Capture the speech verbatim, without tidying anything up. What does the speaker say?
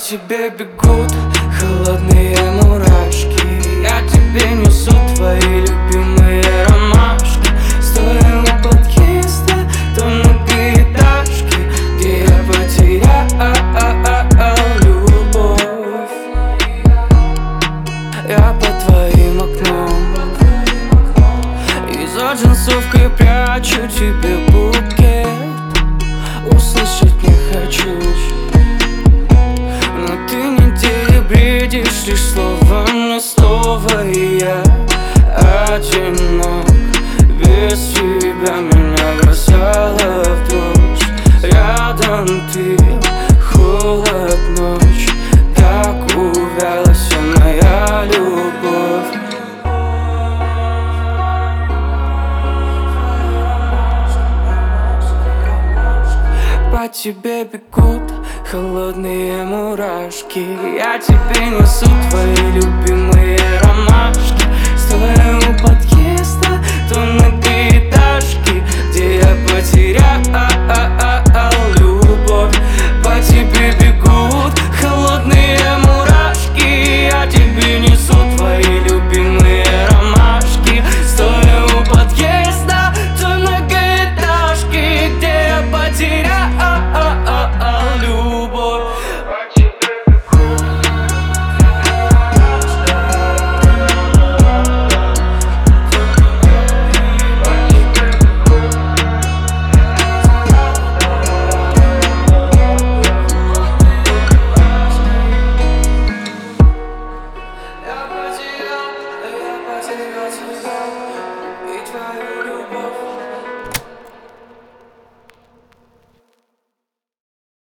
тебе бегут холодные мурашки. Я тебе несу твои любимые ромашки. Стоя у подъезда той многоэтажки, где я потерял любовь. Я под твоим окном и за джинсовкой прячу тебе букет. Услышать не хочу, но ты не бредишь лишь словом на слово. И я одинок, без тебя меня бросала в дрожь. Рядом ты, холод, ночь, так увяла вся моя любовь. По тебе бегут холодные мурашки. Я тебе несу твои любимые ромашки. Стоя у подъезда